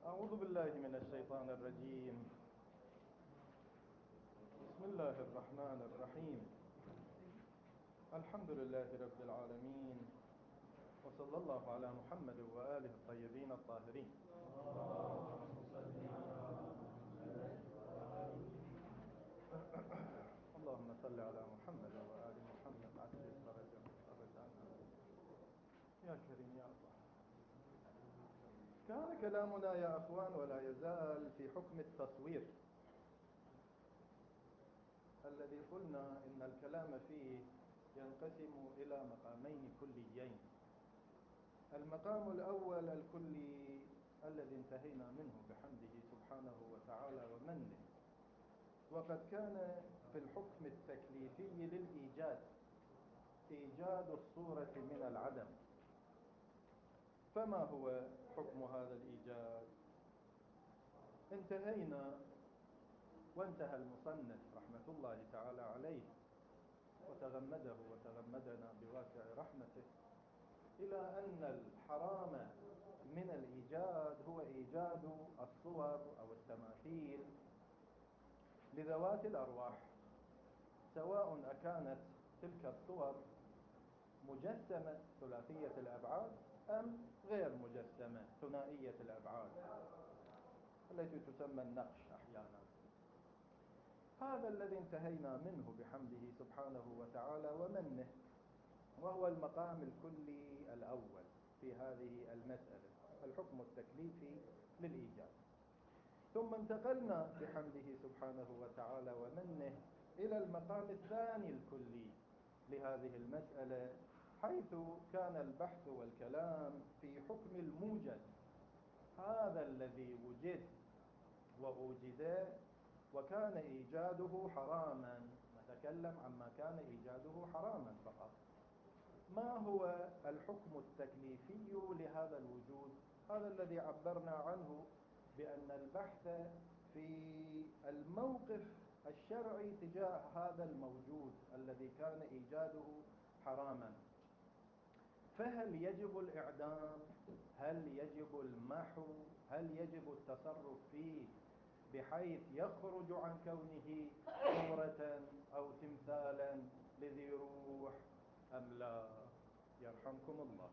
أعوذ بالله من الشيطان الرجيم. بسم الله الرحمن الرحيم. الحمد لله رب العالمين، وصلى الله على محمد وآله الطيبين الطاهرين. اللهم صل على محمد وآل محمد عجل الفرج عنها يا كريم يا الله. كان كلامنا يا أخوان ولا يزال في حكم التصوير الذي قلنا إن الكلام فيه ينقسم إلى مقامين كليين. المقام الأول الكلي الذي انتهينا منه بحمده سبحانه وتعالى ومنه، وقد كان في الحكم التكليفي للإيجاد، إيجاد الصورة من العدم. فما هو حكم هذا الإيجاد؟ انتهينا وانتهى المصنف رحمة الله تعالى عليه وتغمده وتغمدنا بواسع رحمته إلى أن الحرام من الإيجاد هو إيجاد الصور أو التماثيل لذوات الأرواح، سواء أكانت تلك الصور مجسمة ثلاثية الأبعاد أم غير مجسمة ثنائية الأبعاد التي تسمى النقش أحيانا. هذا الذي انتهينا منه بحمده سبحانه وتعالى ومنه، وهو المقام الكلي الأول في هذه المسألة، الحكم التكليفي للإيجاد. ثم انتقلنا بحمده سبحانه وتعالى ومنه إلى المقام الثاني الكلي لهذه المسألة، حيث كان البحث والكلام في حكم الموجد، هذا الذي وجد وأوجد وكان إيجاده حراما. نتكلم عما كان إيجاده حراما فقط. ما هو الحكم التكليفي لهذا الوجود؟ هذا الذي عبرنا عنه بأن البحث في الموقف الشرعي تجاه هذا الموجود الذي كان إيجاده حراما. فهل يجب الإعدام؟ هل يجب المحو؟ هل يجب التصرف فيه بحيث يخرج عن كونه صورة أو تمثالا لذي روح أم لا؟ يرحمكم الله.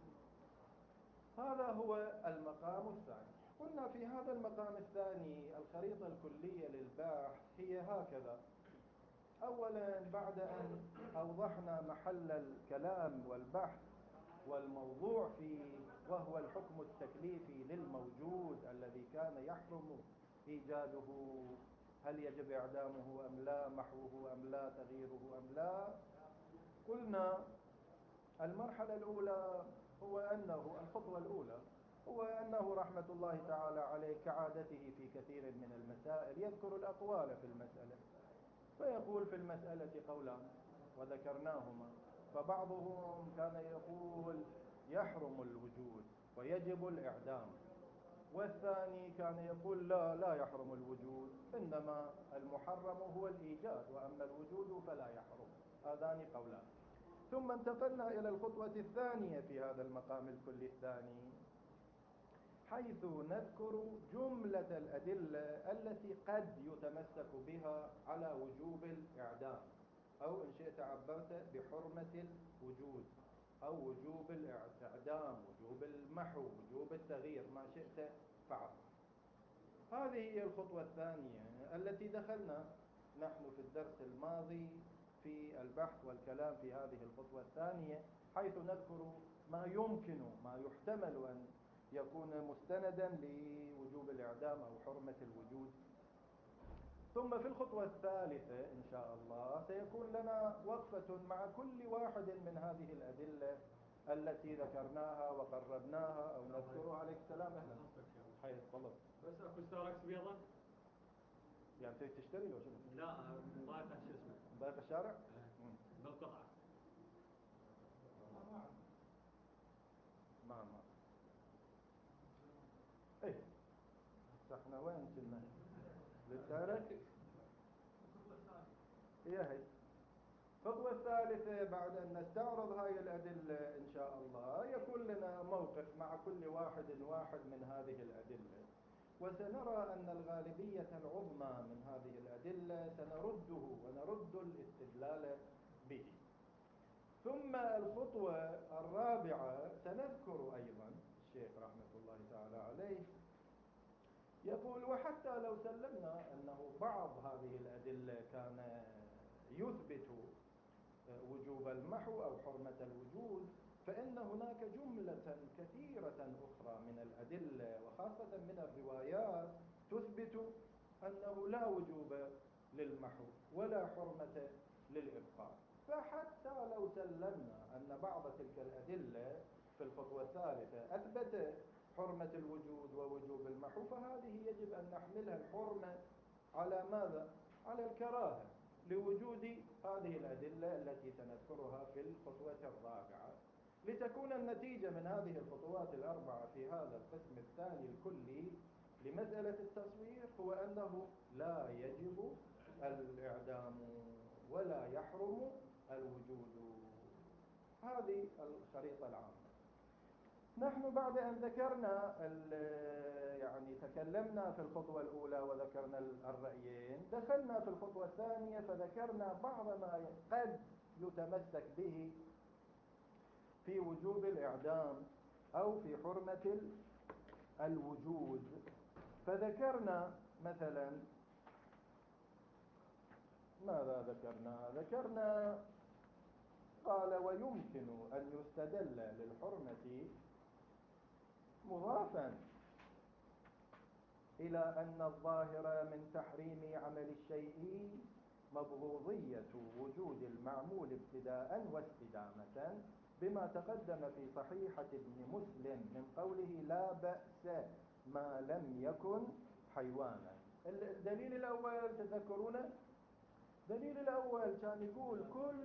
هذا هو المقام الثاني. قلنا في هذا المقام الثاني الخريطة الكلية للبحث هي هكذا. أولا، بعد أن أوضحنا محل الكلام والبحث والموضوع فيه، وهو الحكم التكليفي للموجود الذي كان يحرم إيجاده، هل يجب إعدامه أم لا، محوه أم لا، تغييره أم لا، قلنا المرحلة الأولى هو أنه الخطوة الأولى هو أنه رحمة الله تعالى عليه كعادته في كثير من المسائل يذكر الأقوال في المسألة، فيقول في المسألة قولان وذكرناهما. فبعضهم كان يقول يحرم الوجود ويجب الإعدام، والثاني كان يقول لا يحرم الوجود، إنما المحرم هو الإيجاد، وأما الوجود فلا يحرم. هذان قولان. ثم انتقلنا إلى الخطوة الثانية في هذا المقام الكلي الثاني، حيث نذكر جملة الأدلة التي قد يتمسك بها على وجوب الإعدام، أو إن شئت عبرت بحرمة الوجود، أو وجوب الإعدام، وجوب المحو، وجوب التغيير، ما شئت فعل. هذه هي الخطوة الثانية التي دخلنا نحن في الدرس الماضي في البحث والكلام في هذه الخطوة الثانية، حيث نذكر ما يمكن ما يحتمل أن يكون مستندا لوجوب الإعدام أو حرمة الوجود. ثم في الخطوة الثالثة إن شاء الله سيكون لنا وقفة مع كل واحد من هذه الأدلة التي ذكرناها وقربناها أو نذكرها. عليك السلام. أهلا. حي تفضل. بس اكو ستاركس بيضة؟ يعني تريد تشتري لو شنو؟ لا، ضايقة شو اسمه؟ ضايق الشارع؟ بالقطعة. ما ايه احنا وين كنا؟ للتارك؟ هي الخطوة الثالثة بعد أن نستعرض هاي الأدلة إن شاء الله يكون لنا موقف موقف مع كل واحد من هذه الأدلة، وسنرى أن الغالبية العظمى من هذه الأدلة سنرده ونرد الاستدلال به. ثم الخطوة الرابعة سنذكر أيضا الشيخ رحمة الله تعالى عليه يقول: وحتى لو سلمنا أنه بعض هذه الأدلة كان يثبت وجوب المحو أو حرمة الوجود، فإن هناك جملة كثيرة أخرى من الأدلة وخاصة من الروايات تثبت أنه لا وجوب للمحو ولا حرمة للإبقاء. فحتى لو سلمنا أن بعض تلك الأدلة في الخطوة الثالثة أثبت حرمة الوجود ووجوب المحو، فهذه يجب أن نحملها الحرمة على ماذا؟ على الكراهة لوجود هذه الأدلة التي سنذكرها في الخطوة الرابعة، لتكون النتيجة من هذه الخطوات الأربعة في هذا القسم الثاني الكلي لمسألة التصوير هو أنه لا يجب الإعدام ولا يحرم الوجود. هذه الخريطة العامة. نحن بعد أن ذكرنا يعني تكلمنا في الخطوة الأولى وذكرنا الرأيين، دخلنا في الخطوة الثانية فذكرنا بعض ما قد يتمسك به في وجوب الإعدام أو في حرمة الوجود. فذكرنا مثلا ماذا ذكرنا؟ ذكرنا قال: ويمكن أن يستدل للحرمة مضافا إلى أن الظاهر من تحريم عمل الشيء مبغوضية وجود المعمول ابتداء واستدامة، بما تقدم في صحيحة ابن مسلم من قوله: لا بأس ما لم يكن حيوانا. الدليل الأول تذكرونه؟ الدليل الأول كان يقول: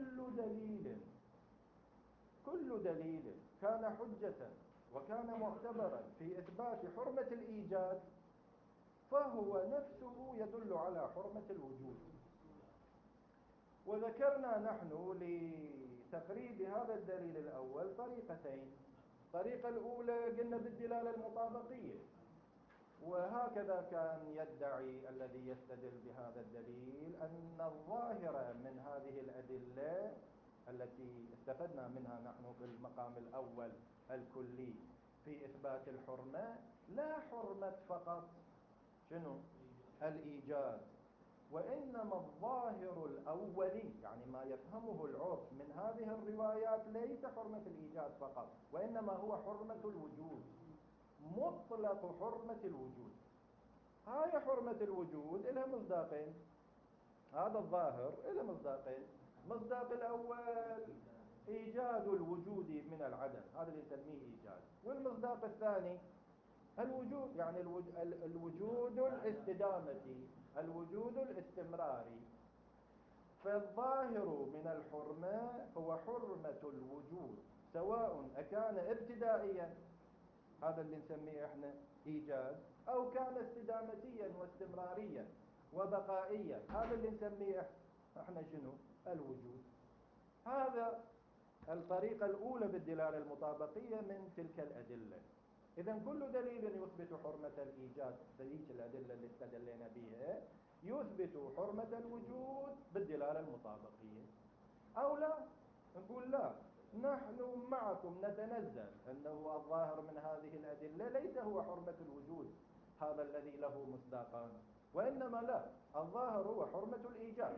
كل دليل كان حجة وكان معتبرا في إثبات حرمة الإيجاد فهو نفسه يدل على حرمة الوجود. وذكرنا نحن لتقريب هذا الدليل الأول طريقتين. الطريقة الأولى قلنا بالدلالة المطابقية، وهكذا كان يدعي الذي يستدل بهذا الدليل أن الظاهر من هذه الأدلة التي استفدنا منها نحن في المقام الأول الكلي في إثبات الحرمة لا حرمة فقط شنو؟ الإيجاد، وإنما الظاهر الأولي يعني ما يفهمه العرف من هذه الروايات ليس حرمة الإيجاد فقط، وإنما هو حرمة الوجود، مطلق حرمة الوجود. هاي حرمة الوجود إلها مصداقين، هذا الظاهر إلها مصداقين. مصداق الأول إيجاد الوجود من العدم، هذا اللي يسميه إيجاد. والمصداق الثاني الوجود، يعني الوجود الاستدامتي، الوجود الاستمراري. فالظاهر من الحرمة هو حرمة الوجود، سواء أكان ابتدائيا، هذا اللي نسميه احنا إيجاد، أو كان استدامتيا واستمراريا وبقائيا، هذا اللي نسميه احنا شنو؟ الوجود. هذا الطريقة الأولى بالدلالة المطابقية من تلك الأدلة. إذن كل دليل يثبت حرمة الإيجاد، ذيك الأدلة اللي استدلنا بها، يثبت حرمة الوجود بالدلالة المطابقية. أو لا، نقول لا، نحن معكم نتنزل أنه الظاهر من هذه الأدلة ليس هو حرمة الوجود هذا الذي له مصداقان، وإنما لا، الظاهر هو حرمة الإيجاد.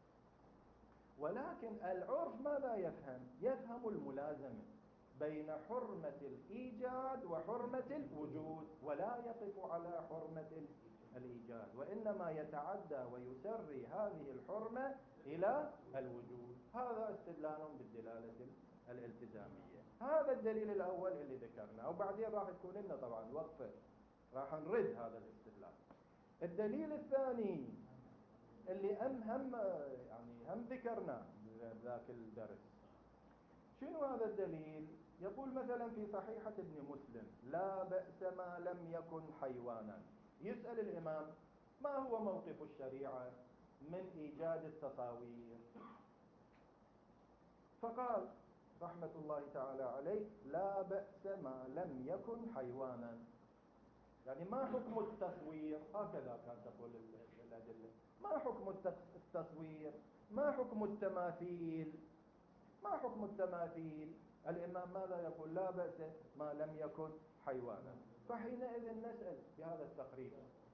ولكن العرف ماذا يفهم؟ يفهم الملازمة بين حرمة الإيجاد وحرمة الوجود، ولا يقف على حرمة الإيجاد، وإنما يتعدى ويسري هذه الحرمة إلى الوجود. هذا استدلال بالدلالة الالتزامية. هذا الدليل الأول اللي ذكرناه، وبعدين راح تكون لنا طبعا وقفة راح نرد هذا الاستدلال. الدليل الثاني اللي هم ذكرناه ذاك الدرس، شنو هذا الدليل؟ يقول مثلا في صحيحة ابن مسلم: لا بأس ما لم يكن حيوانا. يسأل الإمام: ما هو موقف الشريعة من إيجاد التصاوير؟ فقال رحمة الله تعالى عليه: لا بأس ما لم يكن حيوانا. يعني ما حكم التصوير؟ هكذا كان تقول الأدلة. ما حكم التصوير؟ ما حكم التماثيل؟ ما حكم التماثيل؟ الإمام ماذا يقول؟ لا بأس ما لم يكن حيوانا. فحينئذ نسأل بهذا التقريب،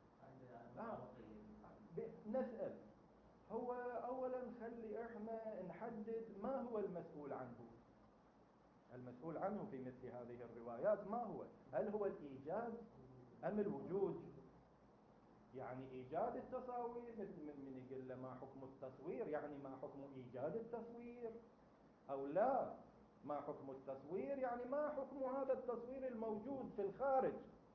نسأل هو أولا خلي إحنا نحدد ما هو المسؤول عنه. المسؤول عنه في مثل هذه الروايات ما هو؟ هل هو الإيجاد أم الوجود؟ يعني إيجاد التصاوير، مثل من يقول له ما حكم التصوير، يعني ما حكم إيجاد التصوير؟ أو لا، ما حكم التصوير يعني ما حكم هذا التصوير الموجود في الخارج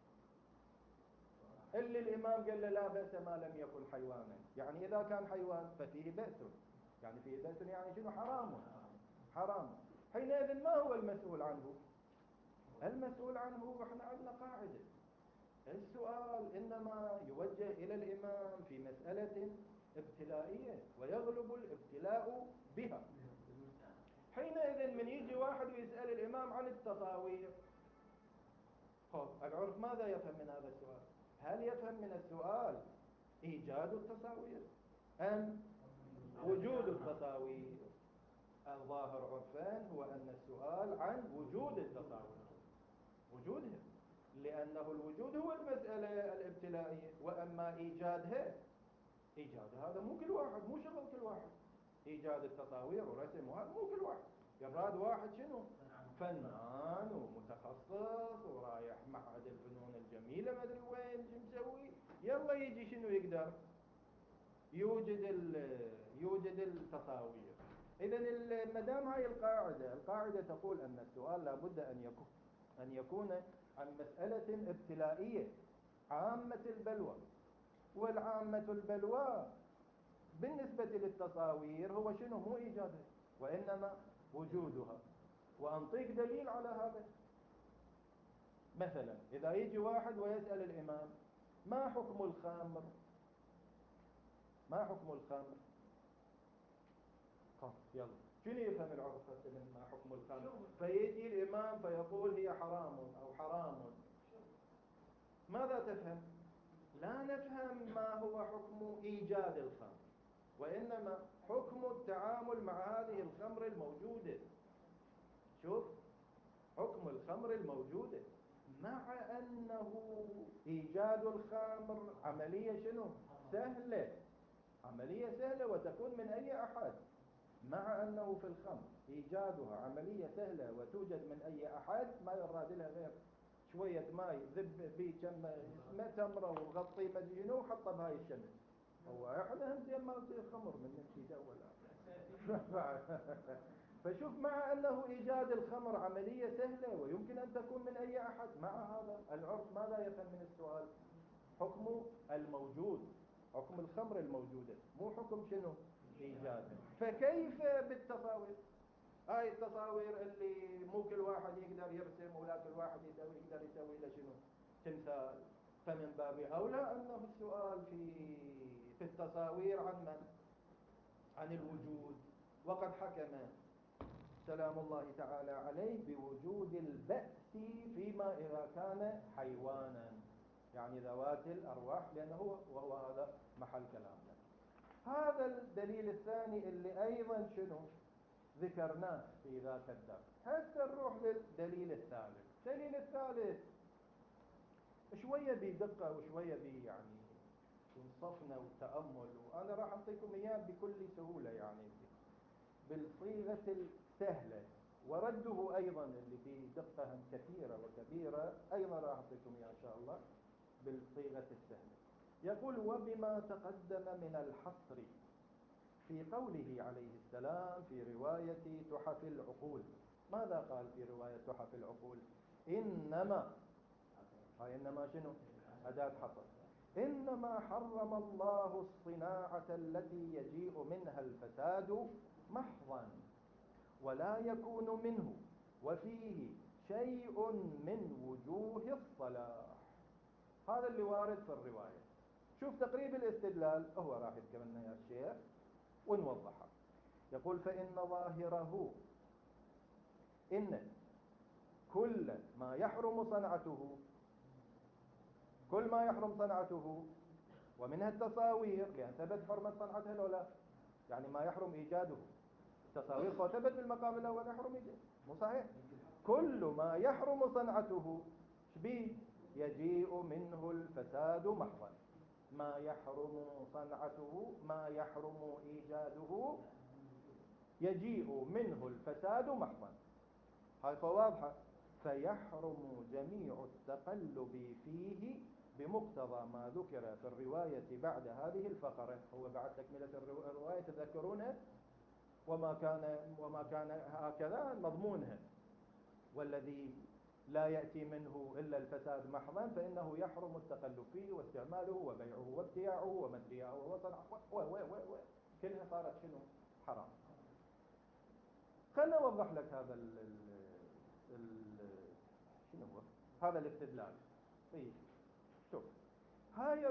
اللي الإمام قال له لا بأس ما لم يكن حيوانا. يعني إذا كان حيوان ففيه بأس، يعني فيه بأس يعني شنو؟ حرام. حرام. حينئذ ما هو المسؤول عنه؟ المسؤول عنه احنا عندنا قاعدة: السؤال إنما يوجه إلى الإمام في مسألة ابتلائية ويغلب الابتلاء بها. حينئذ من يجي واحد ويسأل الإمام عن التصاوير، العرف ماذا يفهم من هذا السؤال؟ هل يفهم من السؤال إيجاد التصاوير أم وجود التصاوير؟ الظاهر عرفان هو أن السؤال عن وجود التصاوير، وجودها، لأنه الوجود هو المسألة الابتلائية، وأما إيجادها، إيجاد هذا مو كل واحد، مو شغل كل واحد. إيجاد التصاوير ورسم وهذا مو كل واحد. يراد واحد شنو؟ فنان ومتخصص ورايح معهد الفنون الجميلة ما أدري وين شو مسوي، يلا يجي شنو يقدر يوجد التصاوير. إذا ما دام هاي القاعدة تقول أن السؤال لابد أن يكون عن مسألة ابتلائية عامة البلوى، والعامة البلوى بالنسبة للتصاوير هو شنو؟ مو إيجادها وإنما وجودها. وأنطيك دليل على هذا. مثلا إذا يجي واحد ويسأل الإمام ما حكم الخمر؟ ما حكم الخمر؟ يلا شنو يفهم العرف من ما حكم الخمر؟ فيجي الإمام فيقول هي حرام أو حرام. ماذا تفهم؟ لا نفهم ما هو حكم إيجاد الخمر، وإنما حكم التعامل مع هذه الخمر الموجودة. شوف، حكم الخمر الموجودة، مع أنه إيجاد الخمر عملية شنو؟ سهلة، عملية سهلة وتكون من أي أحد. مع أنه في الخمر إيجادها عملية سهلة وتوجد من أي أحد، ما يراد لها غير شوية ماء ذب به كم اسمه تمرة وغطي ما ادري شنو وحطه بهاي الشمس. هو احنا هم زين ما تصير خمر من نمشي ولا فشوف، مع أنه إيجاد الخمر عملية سهلة ويمكن أن تكون من أي أحد، مع هذا العرف ماذا يفهم من السؤال؟ حكم الموجود، حكم الخمر الموجودة، مو حكم شنو؟ إيجادها. فكيف بالتصاوير؟ هاي التصاوير اللي مو كل واحد يقدر يرسم ولا كل واحد يقدر يسوي له شنو؟ تمثال. فمن باب أولى أنه السؤال في التصاوير عن من؟ عن الوجود. وقد حكم سلام الله تعالى عليه بوجود البأس فيما إذا كان حيوانا، يعني ذوات الأرواح، لأنه وهو هذا محل كلامنا. هذا الدليل الثاني اللي أيضا شنو ذكرناه في ذاك الدرس. هسه نروح للدليل الثالث. الدليل الثالث شوية بدقة وشوية يعني انصفنا والتأمل، وأنا راح أعطيكم إياه بكل سهولة، يعني بالصيغة السهلة، ورده أيضا اللي فيه دقة كثيرة وكبيرة أيضا راح أعطيكم إياه إن شاء الله بالصيغة السهلة. يقول: وبما تقدم من الحصر في قوله عليه السلام في رواية تحف العقول. ماذا قال في رواية تحف العقول؟ إنما، هاي إنما شنو؟ أداة حصر. إنما حرم الله الصناعة التي يجيء منها الفساد محضا ولا يكون منه وفيه شيء من وجوه الصلاح. هذا اللي وارد في الرواية. شوف تقريب الاستدلال، هو راح يذكر لنا يا الشيخ ونوضحها. يقول: فإن ظاهره إن كل ما يحرم صنعته، كل ما يحرم صنعته ومنها التصاوير، لأن ثبت حرمة صنعتها لو لا، يعني ما يحرم إيجاده. التصاوير ثبت بالمقام الأول يحرم إيجاده، مو صحيح؟ كل ما يحرم صنعته شبيه يجيء منه الفساد محضا. ما يحرم صنعته، ما يحرم إيجاده، يجيء منه الفساد محضا. هاي واضحة. فيحرم جميع التقلب فيه بمقتضى ما ذكر في الرواية بعد هذه الفقرة. هو بعد تكملة الرواية تذكرونها، وما كان هكذا مضمونها. والذي لا يأتي منه إلا الفساد محضا فإنه يحرم التقلب فيه واستعماله وبيعه وابتياعه ومدرياه وصنعه كلها صارت شنو؟ حرام. خلنا أوضح لك هذا شنو هو هذا الاستدلال. طيب شوف، هاي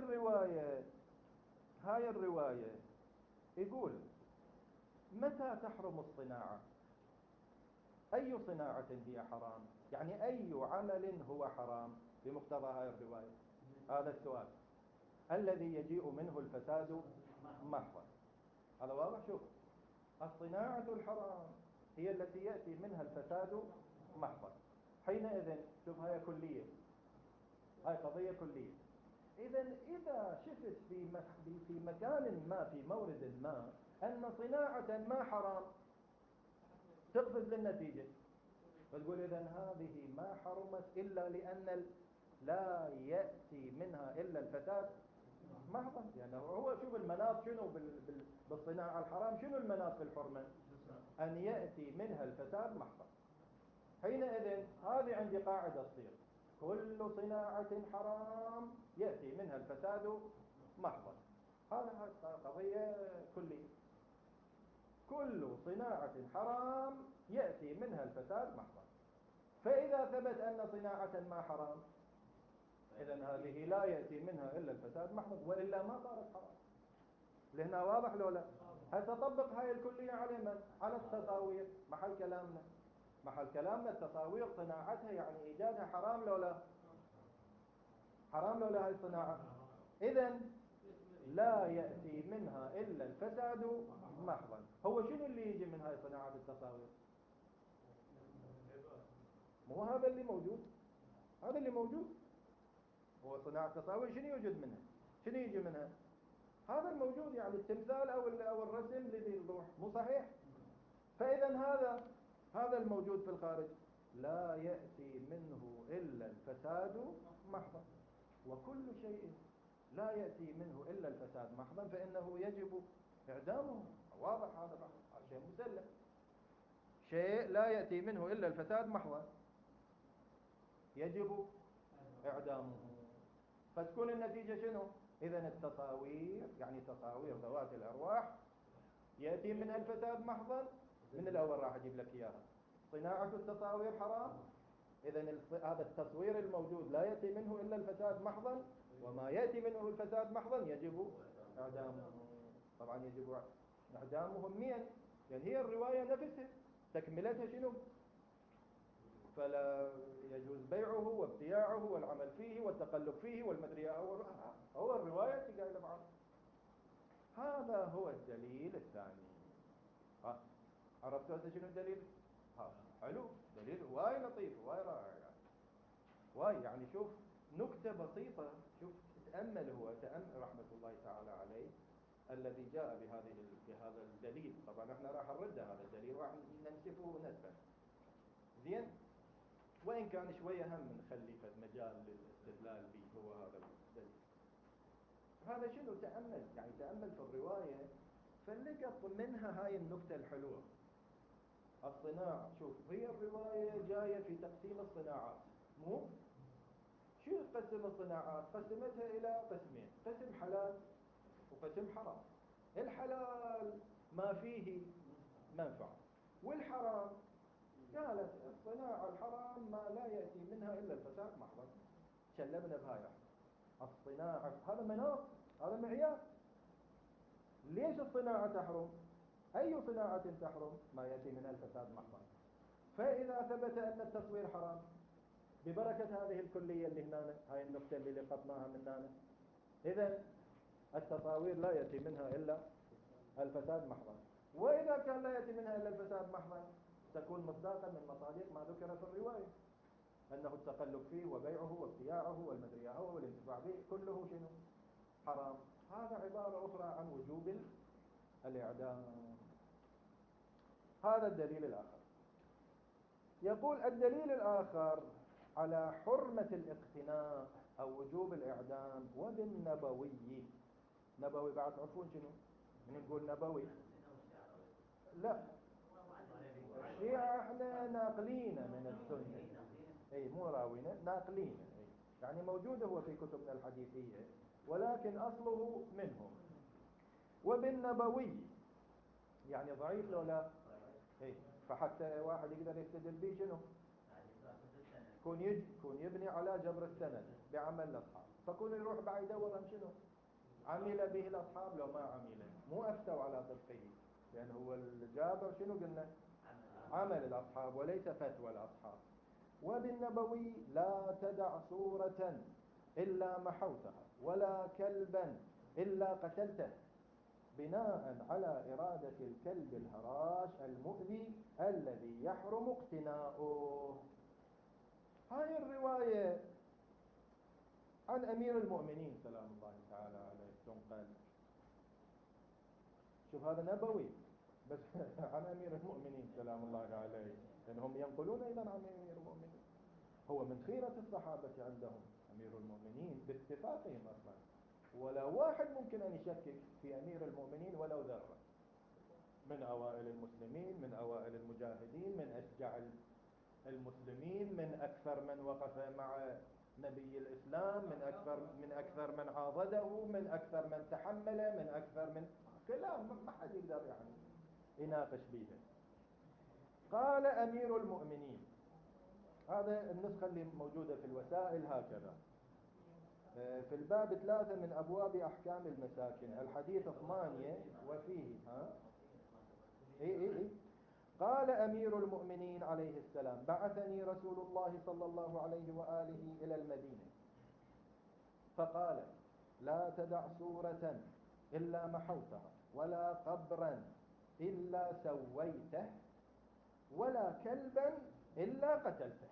الرواية يقول متى تحرم الصناعة؟ أي صناعة هي حرام؟ يعني أي عمل هو حرام بمقتضى هاي الرواية؟ هذا السؤال الذي يجيء منه الفساد محضا. هذا واضح. شوف، الصناعة الحرام هي التي يأتي منها الفساد محضا. حينئذ شوف، هاي كلية، هاي قضية كلية. إذا شفت في مكان ما، في مورد ما، أن صناعة ما حرام، تقفز للنتيجة فتقول إذن هذه ما حرمت إلا لأن لا يأتي منها إلا الفساد محضا. يعني هو شوف المناط شنو بالصناعة الحرام، شنو المناط في الحرمة؟ أن يأتي منها الفساد محضا. حينئذ هذه عندي قاعدة تصير: كل صناعة حرام يأتي منها الفساد محضا. هذا قضية كلية. كل صناعة حرام يأتي منها الفساد محضا. فإذا ثبت أن صناعة ما حرام، إذن هذه لا يأتي منها إلا الفساد محضا، وإلا ما صارت حرام. لهنا واضح لو لا؟ هل تطبق هاي الكلية على من؟ على التصاوير. محل كلامنا التصاوير صناعتها يعني إيجادها حرام لو لا؟ حرام لو لا هاي الصناعة؟ إذن لا يأتي منها إلا الفساد محضا. هو شنو اللي يجي من هاي صناعة التصاوير؟ مو هذا اللي موجود؟ هذا اللي موجود هو صناعة التصاوير. شنو يوجد منها؟ شنو يجي منها؟ هذا الموجود، يعني التمثال أو الرسم لذي اللوح، مو صحيح؟ فإذا هذا الموجود في الخارج لا يأتي منه إلا الفساد محضا. وكل شيء لا يأتي منه إلا الفساد محضا فإنه يجب إعدامه. واضح هذا شيء مسلم. شيء لا يأتي منه إلا الفساد محضا يجب إعدامه. فتكون النتيجة شنو؟ إذن التصاوير، يعني تصاوير ذوات الأرواح، يأتي منها الفساد محضا. من الأول راح أجيب لك إياها. صناعة التصاوير حرام، إذن هذا التصوير الموجود لا يأتي منه إلا الفساد محضا، وما يأتي منه الفساد محضا يجب إعدامه. طبعا يجب إعدامه مين؟ يعني هي الرواية نفسها تكملتها شنو؟ فلا يجوز بيعه وابتياعه والعمل فيه والتقلب فيه والمدري. هو الرواية قايله معه. هذا هو الدليل الثاني. عرفتوا هذا شنو الدليل؟ حلو، دليل واي لطيف واي رائع يعني. واي يعني شوف نكتة بسيطة. شوف تأمل، هو تأمل رحمة الله تعالى عليه الذي جاء بهذا الدليل. طبعا احنا راح نرد هذا الدليل وراح ننسفه نسبا زين، وإن كان شوية هم نخلي فد مجال للاستدلال به. هو هذا الدليل. هذا شنو؟ تأمل، يعني تأمل في الرواية فلقط منها هاي النكتة الحلوة. الصناعة، شوف هي الرواية جاية في تقسيم الصناعات. مو شو تقسم الصناعات؟ قسمتها إلى قسمين: قسم حلال وقسم حرام. الحلال ما فيه منفعة، والحرام قالت الصناعة الحرام ما لا يأتي منها إلا الفساد محضا. شلبنا بهاي الصناعة. هذا مناط، هذا معيار. ليش الصناعة تحرم؟ أي صناعة تحرم؟ ما يأتي منها الفساد محضا. فإذا ثبت أن التصوير حرام ببركة هذه الكلية اللي هنا، هاي النقطة اللي لقطناها من هنا، إذا التصاوير لا يأتي منها إلا الفساد محضا. وإذا كان لا يأتي منها إلا الفساد محضا تكون مصداقا من مصادق ما ذكر في الرواية، أنه التقلب فيه وبيعه وابتياعه والمدري هو والانتفاع به كله شنو؟ حرام. هذا عبارة أخرى عن وجوب الإعدام. هذا الدليل الآخر. يقول الدليل الآخر على حرمة الاقتناء أو وجوب الإعدام وبالنبوي. نبوي بعد تعرفون شنو؟ من نقول نبوي؟ لا، الشيعة احنا ناقلين من السنة، اي مو راوينا، ناقلين، يعني موجود هو في كتبنا الحديثية ولكن أصله منهم. وبالنبوي يعني ضعيف لو لا؟ اي، فحتى واحد يقدر يستدل به شنو؟ كون يبني على جبر السند بعمل الأصحاب، فكون يروح بعد يدور شنو؟ عمل به الأصحاب لو ما عمل، مو أفتوا على طبقه، لأن هو الجابر شنو قلنا؟ عمل الأصحاب وليس فتوى الأصحاب. وبالنبوي لا تدع صورة إلا محوتها ولا كلبا إلا قتلته، بناء على إرادة الكلب الهراش المؤذي الذي يحرم اقتناؤه. هاي الرواية عن أمير المؤمنين سلام الله تعالى عليه تنقل. شوف هذا نبوي بس عن أمير المؤمنين سلام الله عليه، لأنهم ينقلون أيضا عن أمير المؤمنين. هو من خيرة الصحابة عندهم أمير المؤمنين باتفاقهم أصلا، ولا واحد ممكن أن يشكك في أمير المؤمنين ولو ذرة، من أوائل المسلمين، من أوائل المجاهدين، من أشجع المسلمين، من أكثر من وقف مع نبي الإسلام، من أكثر من عاضده، من أكثر من تحمل، من أكثر من كلام ما حد يقدر يعني يناقش به. قال أمير المؤمنين، هذا النسخة اللي موجودة في الوسائل هكذا في الباب 3 من أبواب أحكام المساكن، الحديث 8 وفيه إيه. قال أمير المؤمنين عليه السلام: بعثني رسول الله صلى الله عليه وآله إلى المدينة فقال: لا تدع صورة إلا محوتها ولا قبرا إلا سويته ولا كلبا إلا قتلته.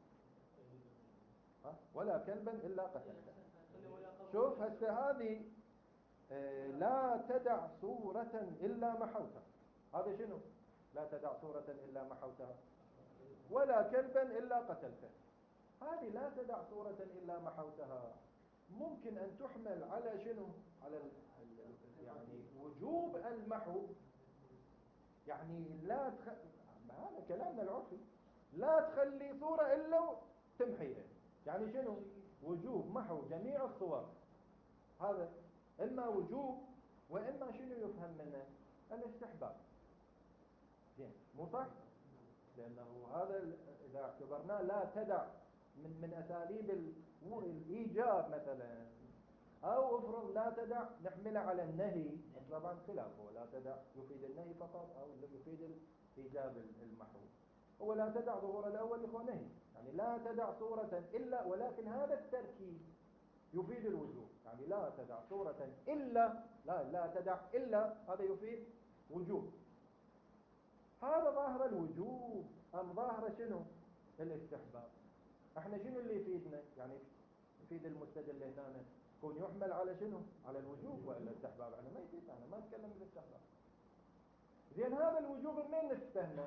ولا كلبا إلا قتلته. شوف هسه هذه لا تدع صورة إلا محوتها، هذا شنو؟ لا تدع صورة إلا محوتها ولا كلبا إلا قتلته. هذه لا تدع صورة إلا محوتها ممكن أن تحمل على شنو؟ على يعني وجوب المحو، يعني هذا كلامنا العرفي، لا تخلي صورة إلا تمحيها، يعني شنو؟ وجوب محو جميع الصور. هذا إما وجوب وإما شنو يفهم منه؟ الاستحباب. زين مو صح؟ لأنه هذا إذا اعتبرناه لا تدع من أساليب الإيجاب مثلا، أو افرض لا تدع نحمله على النهي، طبعا خلافه، لا تدع يفيد النهي فقط أو يفيد إيجاب المحو. هو لا تدع ظهور الأول إخوة نهي، يعني لا تدع صورة إلا، ولكن هذا التركيب يفيد الوجوب، يعني لا تدع صورة إلا، لا تدع إلا، هذا يفيد وجوب. هذا ظاهر الوجوب أم ظاهر شنو؟ الاستحباب. احنا شنو اللي يفيدنا؟ يعني يفيد المستدل هنا يكون يحمل على شنو؟ على الوجوب ولا الاستحباب؟ احنا ما يفيد، احنا ما نتكلم بالاستحباب. زين هذا الوجوب منين نستهنى؟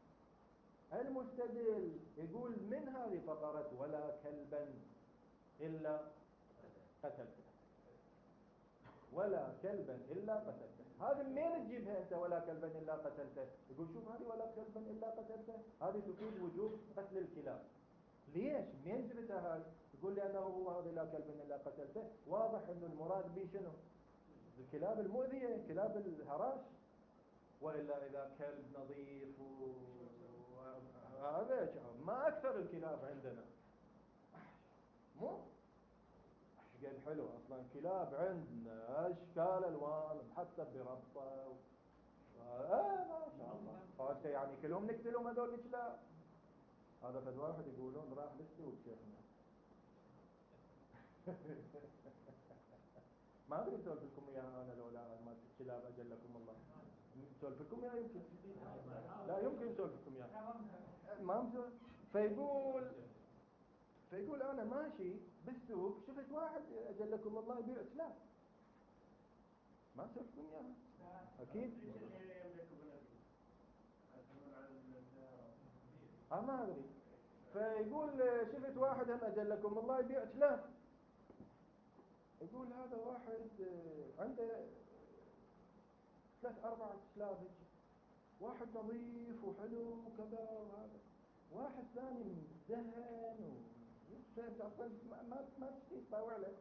المستدل يقول من هذه فقرة ولا كلبا إلا قتلته، ولا كلبا إلا قتلته، هذه منين تجيبها أنت ولا كلبا إلا قتلته؟ يقول شوف هذه ولا كلبا إلا قتلته هذه تفيد وجوب قتل الكلاب. ليش؟ منين جبتها هاي؟ يقول لأنه هو هذا لا كلبا إلا قتلته، واضح أنه المراد به شنو؟ الكلاب المؤذية، كلاب الهراش. وإلا إذا كلب نظيف هذا ما أكثر الكلاب عندنا، مو قد حلو اصلا كلاب عندنا اشكال الوان محسب بربطه ما شاء الله. فانت يعني كلهم نقتلهم هذول الكلاب؟ هذا فد واحد يقولون راح بالسوق شيخنا. ما ادري اسولف لكم اياها انا لو لا ما كلاب اجلكم الله. اسولف لكم اياها يمكن. لا يمكن اسولف لكم اياها. ما مسولف. فيقول انا ماشي بالسوق شفت واحد اجلكم الله يبيع كلاب. ما اسولف لكم اياها. اكيد. ما ادري. فيقول شفت واحد هم اجلكم الله يبيع كلاب. يقول هذا واحد عنده 3-4 كلاب هيك. واحد نظيف وحلو وكذا وهذا. واحد ثاني مزهن اصلا ما تشتي تطاوع له.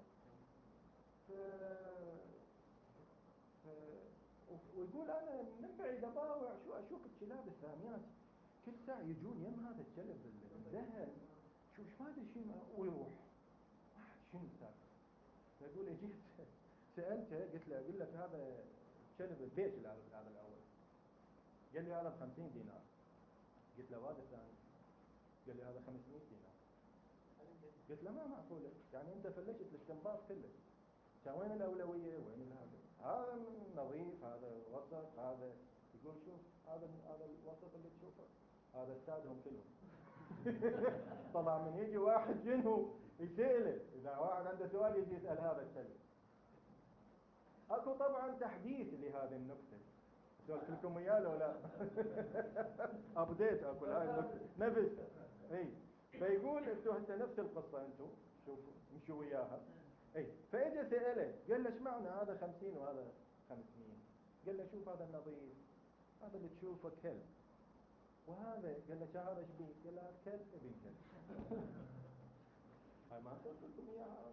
ويقول انا من بعيد اطاوع شو اشوف الكلاب الثانيات كل ساعه يجون يم هذا الكلب المزهن. شو ما ادري شنو ويروح. شنو السالفه؟ فيقول اجيت سالته قلت له اقول لك هذا كلب البيت هذا الاول. قال لي هذا ب50 دينار. قلت له وهذا الثاني؟ قال لي هذا 500 دينار. قلت له ما معقوله يعني انت فلشت الاستنباط كله. كان وين الاولويه وين هذا نظيف هذا وسط هذا. يقول شوف هذا الوسط اللي تشوفه هذا استاذهم كلهم. طبعا من يجي واحد جنه يسأله اذا واحد عنده سؤال يجي يسأل هذا الكلب. اكو طبعا تحديث لهذه النكته. سولت لكم اياه لو لا؟ ابديت اكو هاي النكته نفس. اي فيقول انتم هسه نفس القصه انتم شوفوا مشوا وياها. اي فاجى سأله قال له ايش معنى هذا 50 وهذا 500؟ قال له شوف هذا النظيف هذا اللي تشوفه كلب وهذا قال له هذا ايش بيه؟ قال له كلب ابن كلب. هاي ما قلت لكم اياها.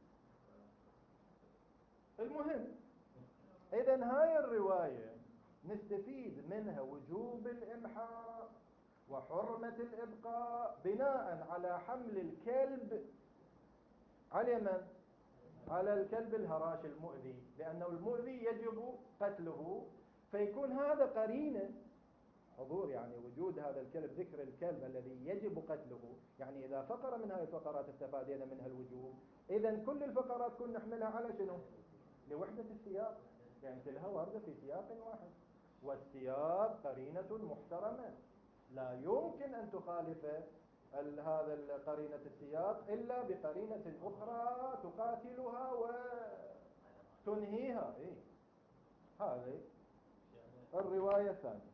المهم اذا هاي الروايه نستفيد منها وجوب الامحاء وحرمه الابقاء بناء على حمل الكلب على من؟ على الكلب الهراش المؤذي، لأنه المؤذي يجب قتله. فيكون هذا قرينة حضور يعني وجود هذا الكلب ذكر الكلب الذي يجب قتله. يعني إذا فقرة من هذه الفقرات استفادنا منها الوجوب. إذن كل الفقرات كنا نحملها على شنو؟ لوحدة السياق. يعني كلها واردة في سياق واحد والسياق قرينة محترمة لا يمكن أن تخالف هذا قرينة السياق إلا بقرينة أخرى تقاتلها وتنهيها. إيه؟ هذه الرواية الثانية.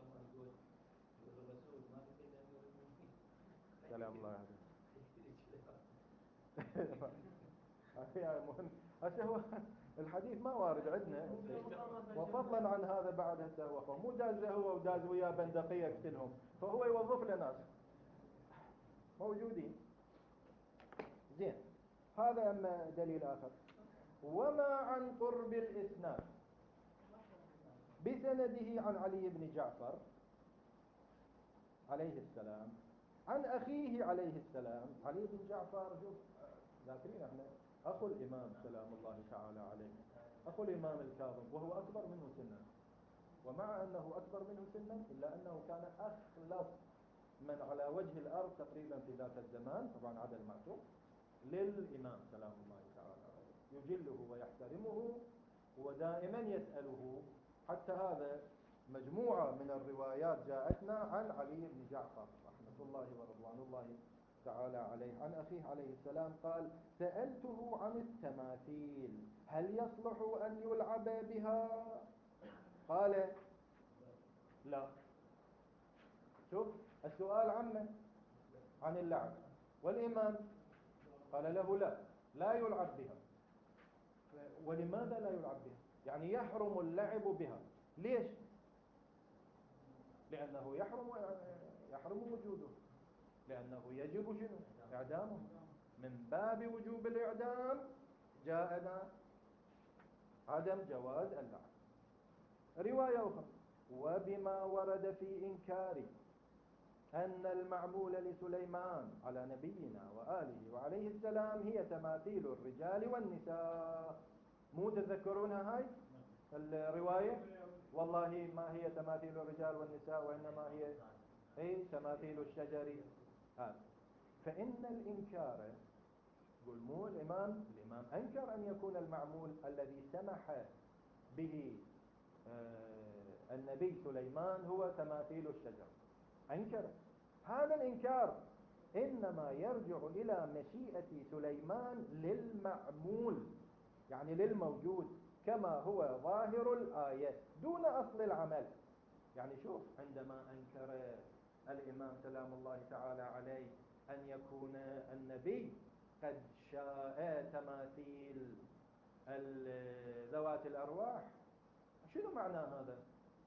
سلام الله عليك. هسه هو الحديث ما وارد عندنا وفضلا عن هذا بعد هسه هو مو داز هو وداز وياه بندقية يقتلهم فهو يوظف لنا ناس موجودين. زين هذا أما دليل آخر. وما عن قرب الإسناد بسنده عن علي بن جعفر عليه السلام عن أخيه عليه السلام. علي بن جعفر شوف ذاكرين احنا أخو الإمام سلام الله تعالى عليه أخو الإمام الكاظم وهو أكبر منه سنا. ومع أنه أكبر منه سنا إلا أنه كان أخلص من على وجه الأرض تقريبا في ذاك الزمان طبعا عدا المعصوم للإمام سلام الله تعالى عليه. يجله ويحترمه ودائما يسأله. حتى هذا مجموعة من الروايات جاءتنا عن علي بن جعفر رحمة الله ورضوان الله تعالى عليه عن أخيه عليه السلام قال سألته عن التماثيل هل يصلح أن يلعب بها؟ قال لا. شوف السؤال عنه عن اللعب والإمام قال له لا يلعب بها. ولماذا لا يلعب بها؟ يعني يحرم اللعب بها. ليش؟ لأنه يحرم وجوده لأنه يجب شنو؟ إعدامه. من باب وجوب الإعدام جاءنا عدم جواز اللعب. رواية أخرى وبما ورد في إنكار أن المعمول لسليمان على نبينا وآله وعليه السلام هي تماثيل الرجال والنساء. مو تذكرونها هاي الرواية؟ والله ما هي تماثيل الرجال والنساء وإنما هي تماثيل الشجر هذا. فإن الإنكار، يقول مو الإمام أنكر أن يكون المعمول الذي سمح به النبي سليمان هو تماثيل الشجر، أنكر. هذا الإنكار إنما يرجع إلى مشيئة سليمان للمعمول، يعني للموجود كما هو ظاهر الآية دون أصل العمل. يعني شوف، عندما أنكر الإمام سلام الله تعالى عليه أن يكون النبي قد شاء تماثيل ذوات الأرواح، شنو معنى هذا؟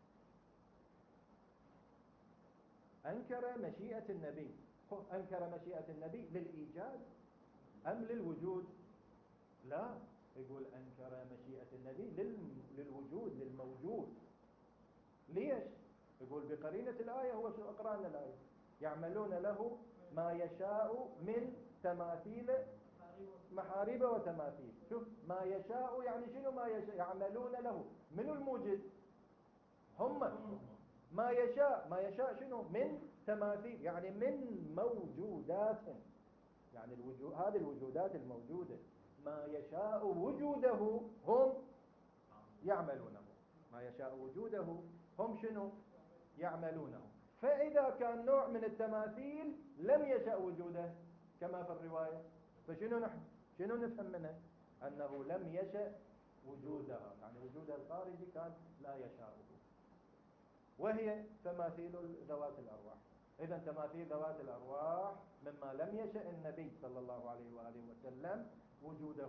أنكر مشيئة النبي. أنكر مشيئة النبي للإيجاد أم للوجود؟ لا، يقول أنكر مشيئة النبي للوجود، للموجود. ليش؟ يقول بقرينة الآية. هو شو أقرأ لنا الآية؟ يعملون له ما يشاء من تماثيل، محاريب وتماثيل. شوف، ما يشاء يعني شنو؟ ما يشاء يعملون له. من الموجد؟ هم. ما يشاء شنو؟ من تماثيل، يعني من موجودات، يعني هذه الوجودات الموجودة ما يشاء وجوده هم يعملونه. ما يشاء وجوده هم شنو؟ يعملونه. فإذا كان نوع من التماثيل لم يشأ وجوده كما في الرواية، فشنو نحن شنو نفهم منه؟ أنه لم يشأ وجودها، يعني وجودها الخارجي كان لا يشاءه، وهي تماثيل ذوات الأرواح. إذا تماثيل ذوات الأرواح مما لم يشأ النبي صلى الله عليه وآله وسلم وجوده.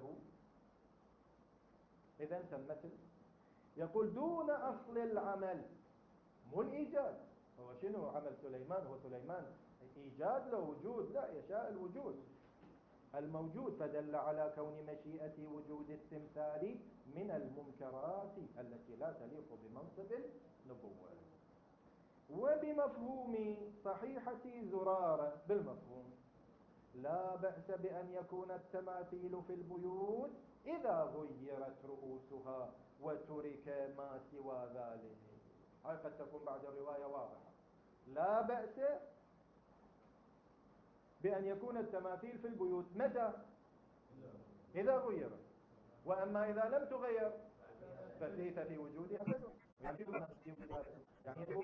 إذا تمثل. يقول دون أصل العمل، مو الإيجاد. هو شنو عمل سليمان؟ هو سليمان إيجاد له وجود؟ لا، يشاء الوجود الموجود، فدل على كون مشيئة وجود التمثال من المنكرات التي لا تليق بمنصب النبوة. وبمفهوم صحيحة زرارة، بالمفهوم لا بأس بأن يكون التماثيل في البيوت إذا غيرت رؤوسها وترك ما سوى ذلك. هاي قد تكون بعد الرواية واضحة. لا بأس بأن يكون التماثيل في البيوت. متى؟ إذا غيرت. وأما إذا لم تغير ففي وجودها فسق. يعني في وجودها فسق، يعني يجب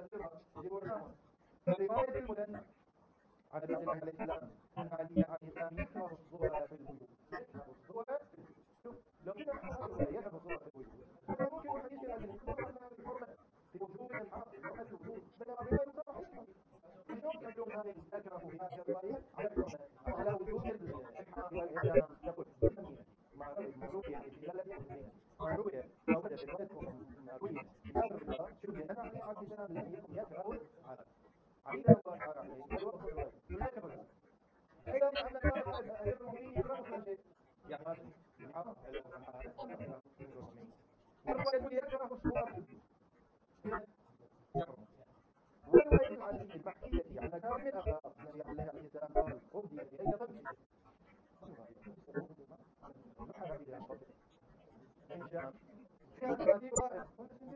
رواية المثنى عن عبد الله عليه السلام أن علي عليه السلام يكره الصور في البيوت. يكره الصور في البيوت. شوف، لو كنا يكره الصور في البيوت ممكن واحد يشير هذه الحرمة في وجود الحق، في حرمة الوجود، بل الرواية صحيحة. شلون تدل هذه الذكرى في هذه الرواية على الحرمة أو على وجود الإحرام والإعلام؟ يقول ما روي يعني في بلد المسلمين، ما روي أو في رواية ما روي في باب الربا، شبه أن علي عليه السلام لم يكن يكره العرب. علي الله تعالى عليه يكره الرواية، يكره الرواية. إذا أن الناس يكره كل شيء، يعني هذا الحرام والرواية يكره الصور في البيوت. والرواية العزيزة المحكية عن مكارم الأخلاق النبي عليه السلام قال أهدي إلي طبيب من شام فيها تماثيل رائعة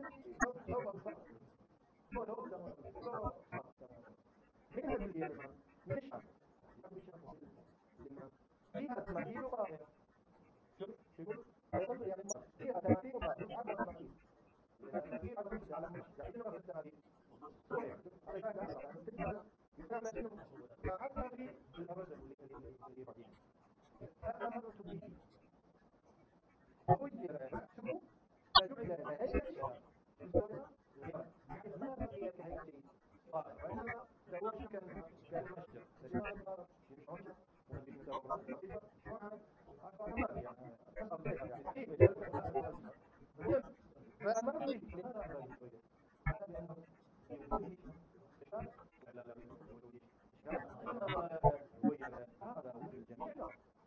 منها باليمن، من الشام فيها تماثيل رائعة. شوف يقول يعني فيها تماثيل رائعة على تماثيل تماثيل على كرسي على مش يعني شنو التماثيل؟ صورة على كذا يسمى شنو؟ فعلنا في الرجل اللي بعدين فأمرت به وغير رأسه فجعل هيئة بحيث ما بقي كهيئة طائر، وإنما سواه كالمشجر. فأمرت به. لماذا أمر به؟ حتى لأنه في وجوده إشكال ولا لا في وجوده إشكال. أما غير هذا وجود الجميع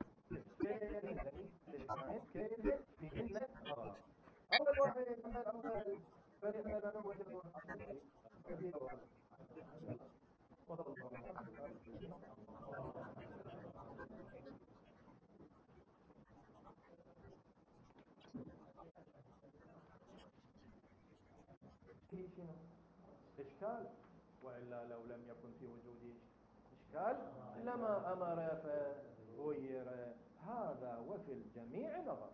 كيف فيهن أول واحد أول فلأن لا نوجد فيه شنو؟ إشكال، وإلا لو لم يكن في وجوده قال لما أمر فغير. هذا وفي الجميع نظر،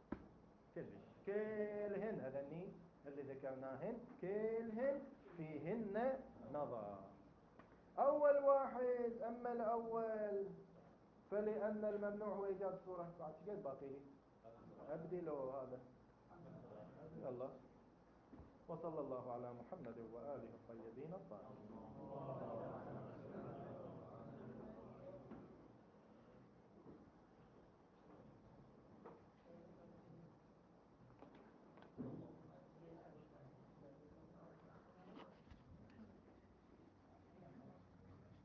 كلهن هذني اللي ذكرناهن كلهن فيهن نظر. أول واحد، أما الأول فلأن الممنوع هو إيجاد الصورة. بعد شقد باقي لي أبدله هذا. يلا، وصلى الله على محمد وآله الطيبين الطاهرين.